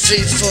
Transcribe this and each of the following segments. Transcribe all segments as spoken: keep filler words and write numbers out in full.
three, four.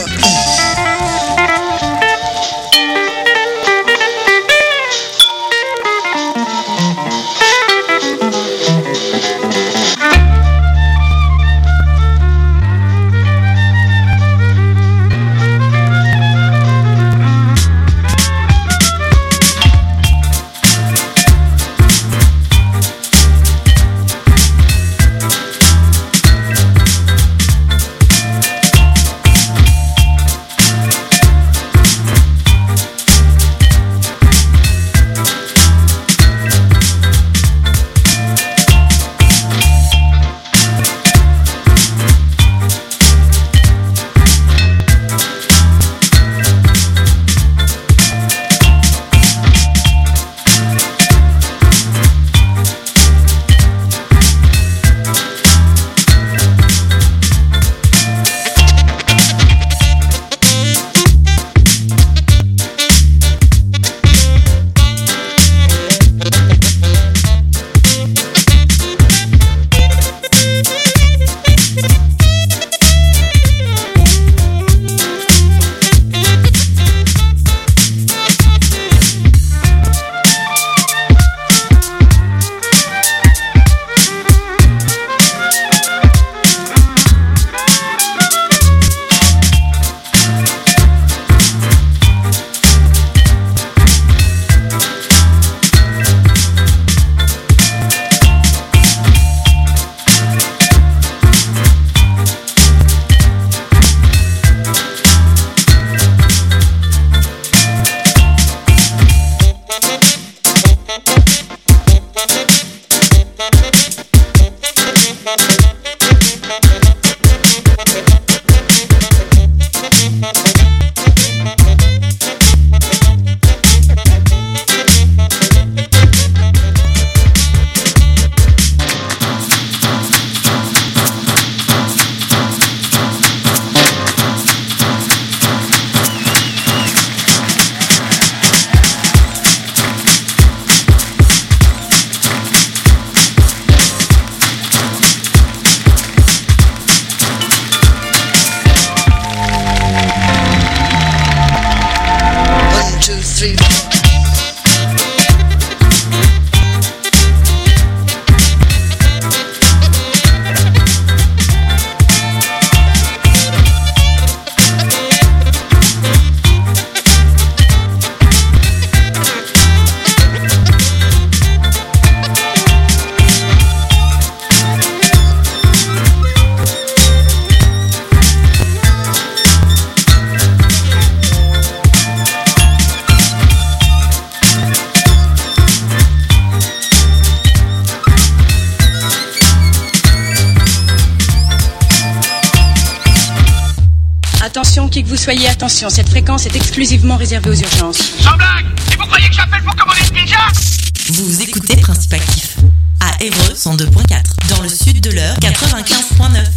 Attention, qui que vous soyez, attention, cette fréquence est exclusivement réservée aux urgences. Sans blague! Et vous croyez que j'appelle pour commander une pizza? Vous écoutez Principe Actif à Évreux cent deux point quatre, dans le sud de l'heure quatre-vingt-quinze point neuf.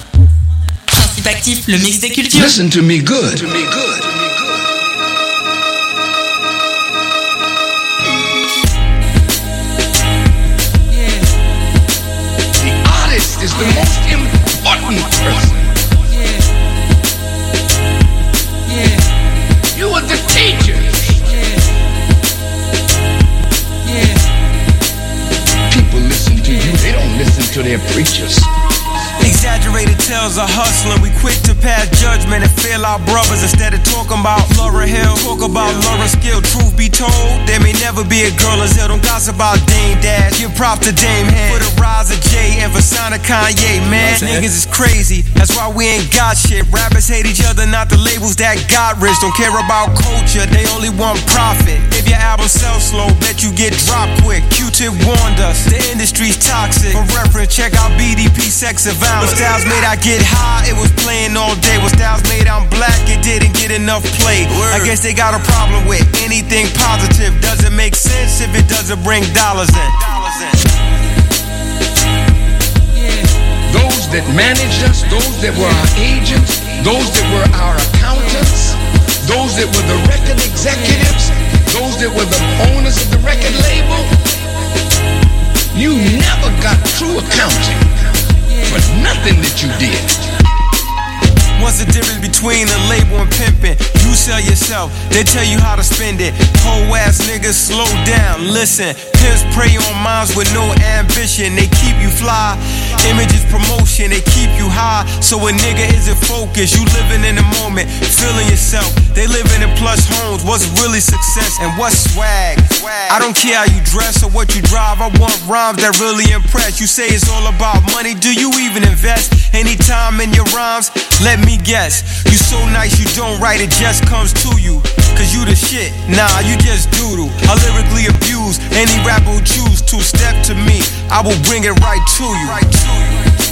Principe Actif, le mix des cultures. Listen to me good. To me good. The artist is the most important person. You are the teacher. People listen to you, they don't listen to their preachers. Exaggerated tales of hustling, we quick to pass judgment and fail our brothers. Instead of talking about Laura Hill, talk about Laura Skill. Truth be told, there may never be a girl as hell. Don't gossip about Dame Dash, give prop to Dame Head. For the rise of Jay and for Son of Kanye, man. Niggas is crazy, that's why we ain't got shit. Rappers hate each other, not the labels that got rich. Don't care about culture, they only want profit. If your album sells slow, bet you get dropped quick. Q-Tip warned us, the industry's toxic. For reference, check out B D P, Sex and Violence. When styles made I get high, it was playing all day. When styles made I'm black, it didn't get enough play. Word. I guess they got a problem with anything positive. Doesn't make sense if it doesn't bring dollars in. Dollars in. Those that managed us, those that were our agents, those that were our accountants, those that were the record executives, those that were the owners of the record label, you never got true accounting for nothing that you did. What's the difference between a label and pimping? You sell yourself, they tell you how to spend it. Whole ass niggas, slow down, listen. Pimps prey on minds with no ambition. They keep you fly, images promotion, they keep you high. So a nigga isn't focused, you living in the moment, feeling yourself. They living in plush homes, what's really success and what's swag? I don't care how you dress or what you drive, I want rhymes that really impress. You say it's all about money, do you even invest any time in your rhymes? Let me guess, you so nice you don't write, it just comes to you. Cause you the shit, nah, you just doodle. I lyrically abuse any rapper who choose to step to me, I will bring it right to you. Right to you.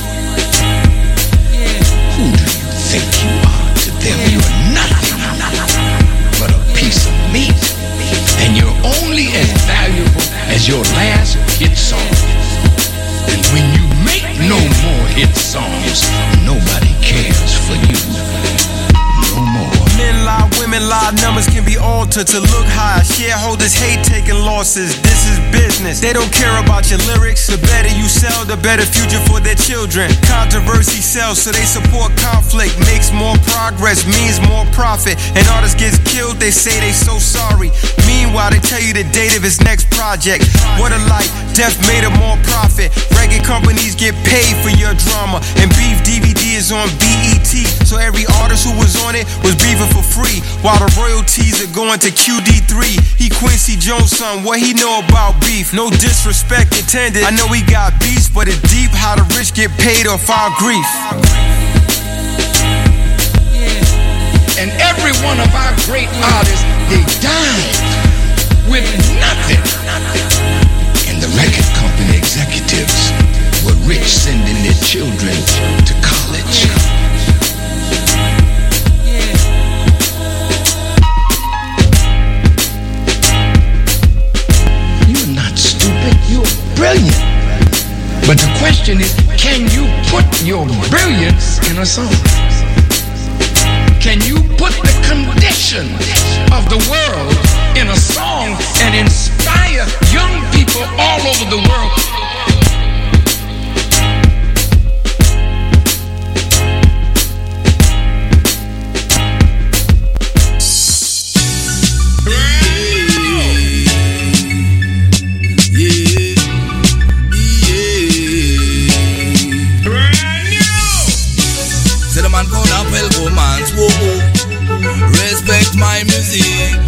Who do you think you are to them? You're nothing but a piece of meat. And you're only as valuable as your last hit song. And when you make no more hit songs, nobody cares for you no more. Men lie, women lie, numbers can be altered to look high. Shareholders hate taking losses, this is business. They don't care about your lyrics. The better you sell, the better future for their children. Controversy sells, so they support conflict. Makes more progress, means more profit. And artist gets killed, they say they so sorry. Meanwhile, they tell you the date of his next project. What a life, death made him more profit. Record companies get paid for your drama. And Beef D V D is on B E T, so every artist who was on it was beefing for free, while the royalties are going to Q D three. He Quincy Jones son, what he know about beef? No disrespect intended, I know he got beats, but it's deep how the rich get paid off our grief. And every one of our great artists, they died with nothing. And the record company executives were rich, sending their children to college. You're not stupid, you're brilliant. But the question is, can you put your brilliance in a song? Can you put the condition of the world in a song and inspire young people all over the world? C'est le man qu'on appelle romance, wow, wow. Respect my music,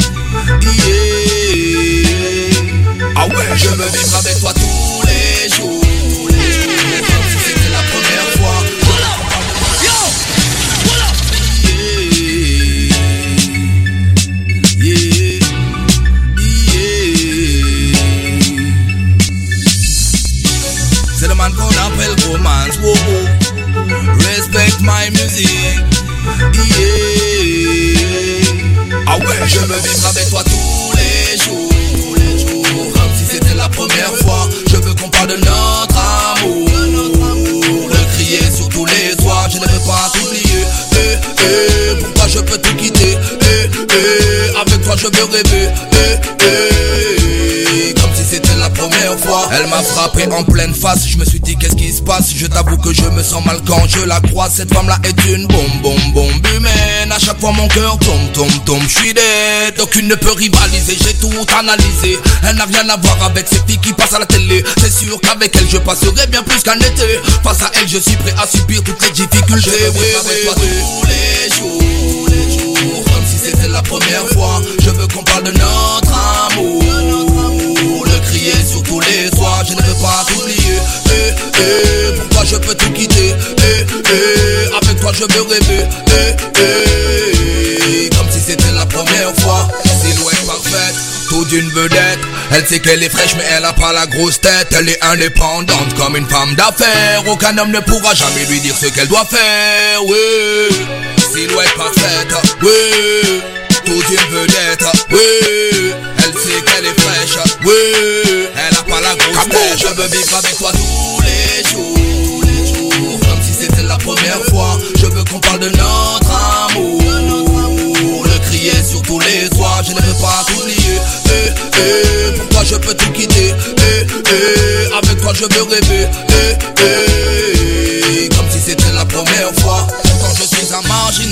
yeah. Ah ouais, je veux vivre avec toi tous les jours, comme si c'était la première fois. Pull up, yo, pull up, yeah, yeah, yeah. C'est le man qu'on appelle romance, wow, wow. Respect my music, yeah. Ah ouais, je veux vivre avec toi tous les jours, comme si c'était la première fois. Je veux qu'on parle de notre amour, le crier sur tous les toits. Je ne veux pas t'oublier, eh, eh. Pourquoi je peux tout quitter, eh, eh. Avec toi je veux rêver, eh, eh. Comme si c'était la première fois. Elle m'a frappé en pleine face, je me suis dit qu'est-ce qui se passe. Je t'avoue que je me sens mal quand je la croise. Cette femme là est une bombe, bombe, bombe humaine. À chaque fois mon cœur tombe, tombe, tombe. Je suis dead, aucune ne peut rivaliser. J'ai tout analysé, elle n'a rien à voir avec ces filles qui passent à la télé. C'est sûr qu'avec elle je passerai bien plus qu'un été. Face à elle je suis prêt à subir toutes les difficultés. Je veux vivre avec toi tous les jours, comme si c'était la première fois. Je veux qu'on parle de notre amour, le crier sur tous les toits. Je ne veux pas t'oublier, eh, eh. Pourquoi je peux tout quitter, eh, eh. Avec toi je veux rêver, eh, eh. Comme si c'était la première fois. Silhouette parfaite, tout d'une vedette. Elle sait qu'elle est fraîche mais elle a pas la grosse tête. Elle est indépendante comme une femme d'affaires. Aucun homme ne pourra jamais lui dire ce qu'elle doit faire, oui. Silhouette parfaite, oui. Toute une vedette, oui. Elle sait qu'elle est fraîche, oui. Elle a pas la grosse tête. Je veux vivre avec toi tous les jours, comme si c'était la première fois. Je veux qu'on parle de notre amour, le crier sur tous les toits. Je ne veux pas t'oublier, eh, eh. Pourquoi je peux tout quitter, eh, eh. Avec toi je veux rêver, eh, eh. Comme si c'était la première fois. Quand je suis en marge,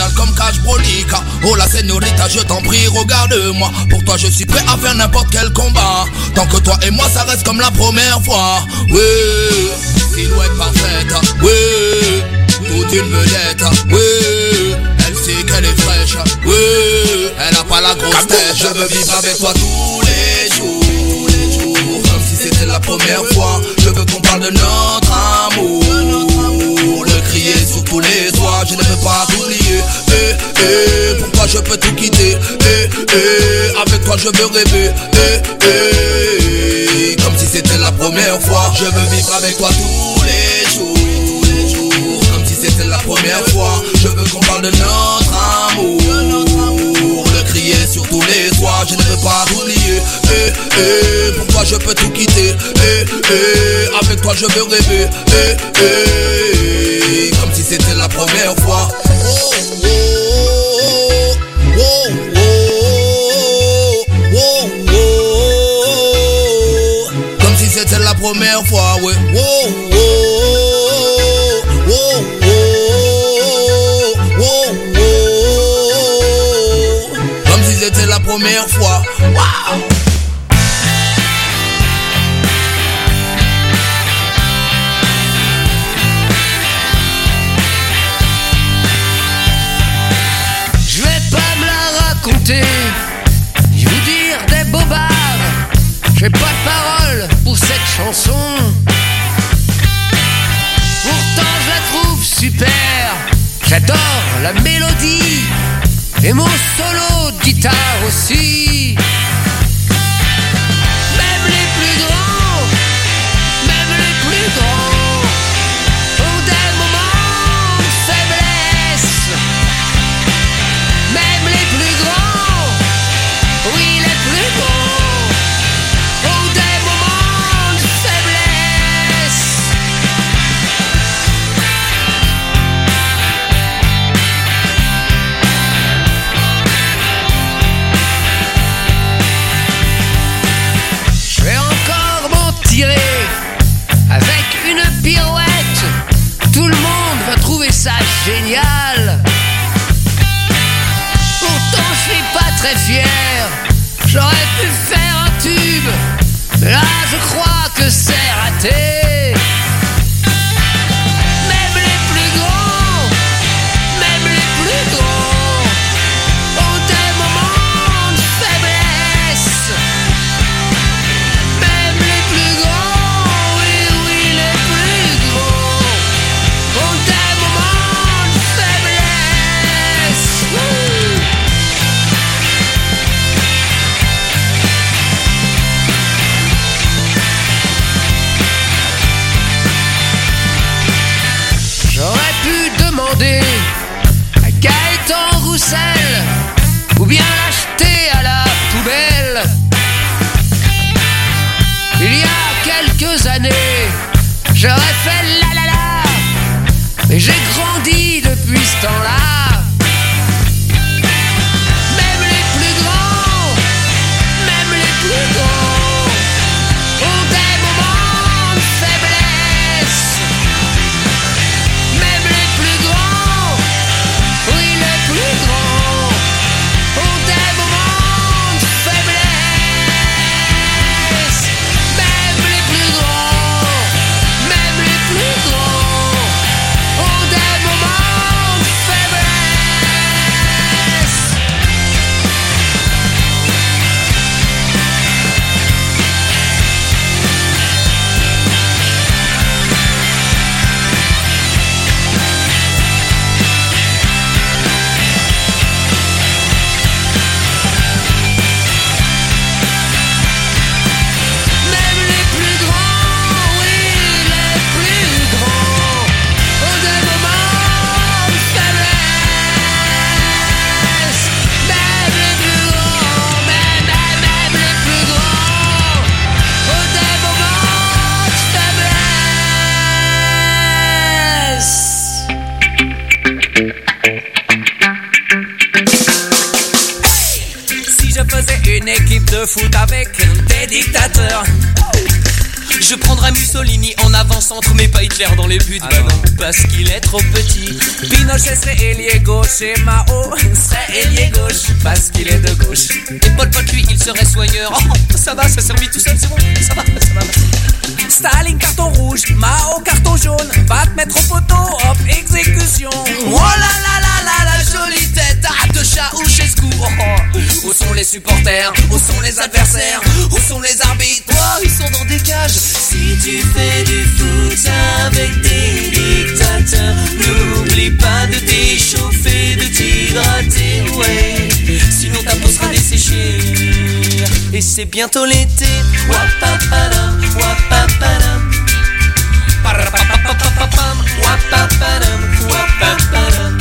cache brolica. Oh la señorita, je t'en prie, regarde-moi. Pour toi je suis prêt à faire n'importe quel combat. Tant que toi et moi ça reste comme la première fois. Oui, silhouette parfaite. Oui, toute une vedette. Oui, elle sait qu'elle est fraîche. Oui, elle a pas la grosse tête. Je veux vivre avec toi tous les jours, les jours, comme si c'était la première fois. Je veux qu'on parle de notre amour, le crier sur tous les toits. Je ne veux pas t'oublier. Eh, eh, pour toi je peux tout quitter. Eh, eh, avec toi je veux rêver. Eh, eh, comme si c'était la première fois. Je veux vivre avec toi tous les jours, les jours, comme si c'était la première fois. Je veux qu'on parle de notre amour, le crier sur tous les toits. Je ne veux pas t'oublier. Eh, eh, pour toi je peux tout quitter. Eh, eh, avec toi je veux rêver. Eh, eh, comme si c'était la première fois. Oh, oh, oh, oh, oh, oh, oh. Comme si c'était la première fois, ouais. Oh, oh, oh, oh, oh, oh. Comme si c'était la première fois. Wow. Ni vous dire des bobards. J'ai pas de parole pour cette chanson. Pourtant je la trouve super. J'adore la mélodie et mon solo de guitare aussi. Même les plus grands, même les plus grands ont des moments de faiblesse. Même les plus grands, oui les plus grands, ont des moments de faiblesse. Je vais encore m'en tirer avec une pirouette. Tout le monde va trouver ça génial. Pourtant je suis pas très fier. J'aurais pu faire un tube, mais là je crois que c'est raté. Même les plus grands, même les plus grands ont des moments de faiblesse. Même les plus grands, oui oui les plus grands ont des moments de faiblesse. Wouh. J'aurais pu demander à Gaëtan Roussel ou bien l'acheter à la poubelle. Il y a quelques années, j'aurais fait la la la, mais j'ai grandi depuis ce temps-là. Même les plus grands, même les plus grands ont des moments de faiblesse. Même les plus grands, oui les plus grands ont des moments de faiblesse. Même les plus grands, même les plus grands ont des moments de faiblesse. Même les plus grands, oui les plus grands ont des moments de faiblesse. Même les plus grands, même, même, même les plus grands ont des moments de faiblesse. Si je faisais une équipe de foot avec des dictateurs, Je prendrai Mussolini en avance-centre, mais pas Hitler dans les buts. Ah bah non, non, parce qu'il est trop petit. Pinochet serait ailier gauche et Mao serait ailier gauche parce qu'il est de gauche. Et Pol Pot, lui, il serait soigneur. Oh, ça va, ça servit tout seul, c'est bon, ça va, ça va. Staline carton rouge, Mao carton jaune, va te mettre au poteau, hop, exécution. Oh là là là là, la jolie tête de Ceausescu. Oh, oh. Où sont les supporters? Où sont les adversaires? Où sont les arbitres? Oh, ils sont dans des cages. Si tu fais du foot avec des dictateurs, n'oublie pas de t'échauffer, de t'hydrater, ouais. Sinon ta peau sera desséchée. Et c'est bientôt l'été. Wapapadam, wapapadam. Parapapapapapam, wapapadam, wapapadam.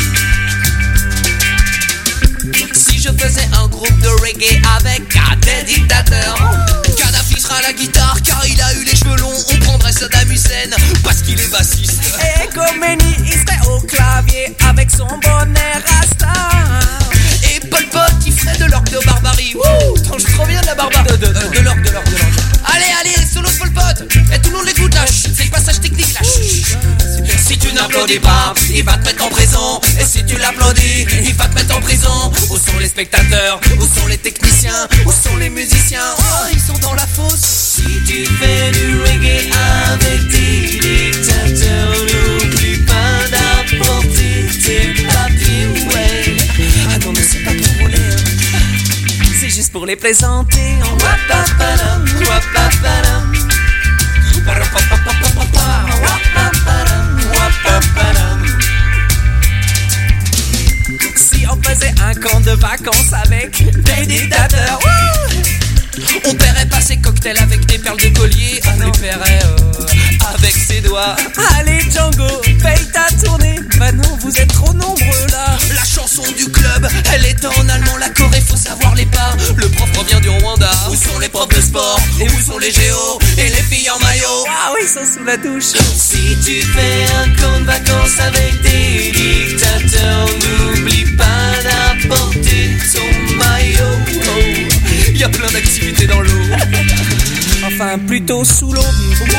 Si je faisais un groupe de reggae avec des dictateurs, Kadhafi sera à la guitare car il a eu les cheveux longs. On prendrait Saddam Hussein parce qu'il est bassiste. Et Khomeini il serait au clavier avec son bonnet rasta. Et Pol Pot il ferait de l'orgue de barbarie. Wouh, attends, je trop bien de la barbarie. De, de, de, de l'orgue, de l'orgue, de l'orgue. Allez, allez, solo de Pol Pot. Et tout le monde l'écoute là, c'est le passage technique là. Si tu n'applaudis pas, il va te mettre en prison. Et si tu l'applaudis, il va te mettre en prison. Où sont les spectateurs? Où sont les techniciens? Où sont les musiciens? Oh, ils sont dans la fosse. Si tu fais du reggae avec des dictateurs, n'oublie pas d'apporter tes papiers, ouais. Ah non, mais c'est pas pour rouler, hein. C'est juste pour les plaisanter. Wapapadam, wapapadam. Si on faisait un camp de vacances avec des dictateurs, on paierait pas ses cocktails avec des perles de collier. On les paierait euh, avec ses doigts. Allez Django, paye ta tournée. Maintenant vous êtes trop nombreux là. La chanson du club, elle est en allemand. La Corée, faut savoir les pas. Le prof revient du Rwanda. Où sont les profs de sport? Et où sont les géos? Et les filles en maillot? Ah oui, ils sont sous la douche. Si tu fais un camp de vacances avec des dictateurs, n'oublie pas d'apporter ton maillot. Oh. Y a plein d'activités dans l'eau. Enfin, plutôt sous l'eau.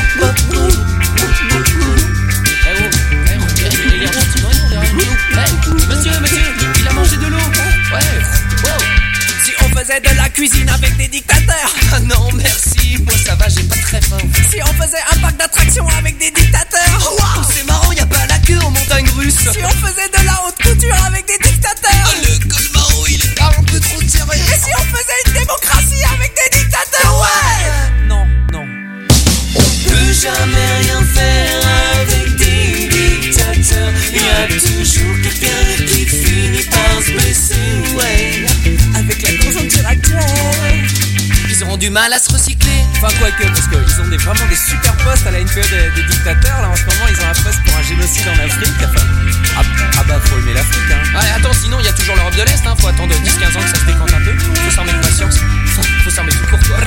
Monsieur, monsieur, il a mangé de l'eau. Ouais. Wow. Si on faisait de la cuisine avec des dictateurs. Ah non, merci, moi ça va, j'ai pas très faim. Si on faisait un parc d'attractions avec des dictateurs. Oh, wow, c'est marrant, y a pas la queue en montagne russe. Si on faisait de la haute couture avec des dictateurs. Le Colmao, il est pas un peu trop serré. Et si on faisait une démocratie avec des dictateurs, ouais. Non, non. On peut jamais rien faire avec des dictateurs. Y a toujours quelqu'un qui finit par se blesser, ouais. Avec la conjoncture actuelle, ils auront du mal à se recycler. Enfin quoique, parce qu'ils ont des, vraiment des super postes à la N P E des, des dictateurs. Là en ce moment ils ont un poste pour un génocide en Afrique. Enfin, ah, ah bah faut aimer l'Afrique hein. Ouais attends, sinon il y a toujours l'Europe de l'Est hein. Faut attendre dix quinze ans que ça se décante un peu. Faut s'en mettre patience. Faut, faut s'en mettre tout court toi.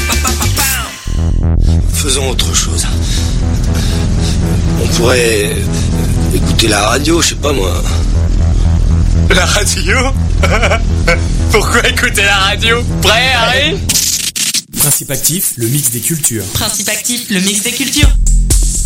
Faisons autre chose. On pourrait écouter la radio, je sais pas moi. La radio? Pourquoi écouter la radio? Prêt, Harry? Principe actif, le mix des cultures. Principe actif, le mix des cultures.